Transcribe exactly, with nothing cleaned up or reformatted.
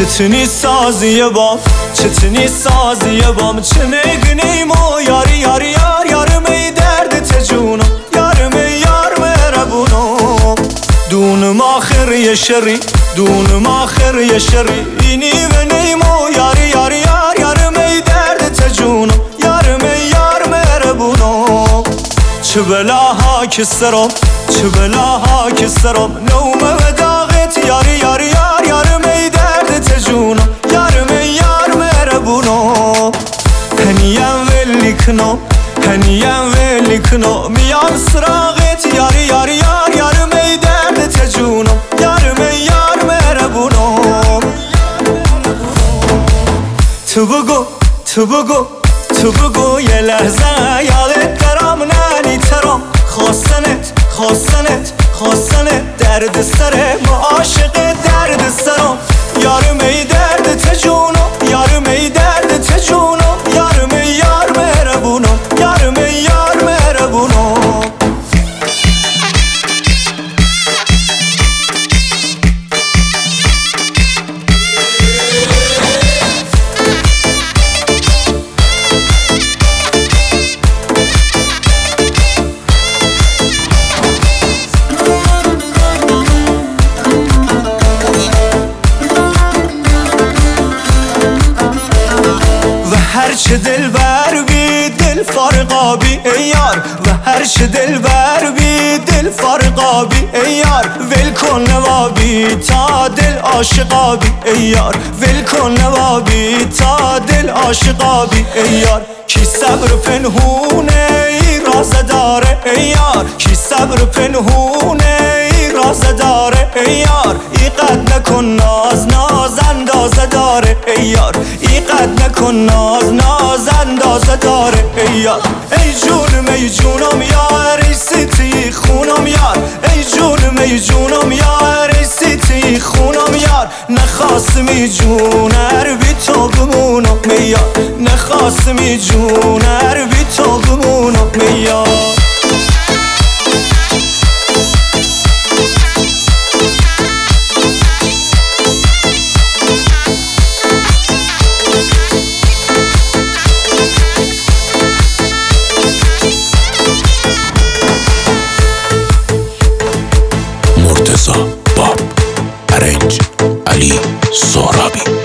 چتونی سازی بام چتونی سازی بام چه میگنیم و یاری یاری یار یارم ای درد تجونم یارم ای یار مهربونم دونم آخر یه شری دونم آخر یه شری اینی و نیم و یاری یاری یار یارم ای درد تجونم یارم ای یار مهربونم چه بلاها که سرم چه بلاها که سرم نومه و داغت یاری یاری یار یارم ای درد تجونم یارم ای یار مهربونم هنیم ولی کنم هنیم ولی کنم میام سراغت یاری یاری یار یارم ای درد تجونم یارم ای یار مهربونم تو بگو تو بگو تو بگو یه لحظه یادت درام ننی ترام خواستنت خواستنت خواستنت درد سر ما عاشق درد سرم یارم ای درد تجونم یارم ای درد تجونم یارم ای یار مهربونم یارم ای یار مهربونم هرچه دل بر بی دل فارقابی ای یار و هرچه دل بر بی دل فارقابی ای یار ول کن نوابی تا دل عاشقابی ای یار ول کن نوابی تا دل عاشقابی ای یار کی صبر پنهونه ای راز داره ای یار کی صبر پنهونه ای راز داره ای یار ای قد نکن ناز ناز اندازه داره ای یار ای قد نکن ناز ناز اندازه داره ای یار ای جونم ای جونم یار ای سیتی خونم یار ای جونم ای جونم یار ای سیتی خونم یار نخواستمی جونر بی تو بمونم ای یار نخواستمی جونر بی تو بمونم ای یار مرتضی باب، ارنج علی سهرابی.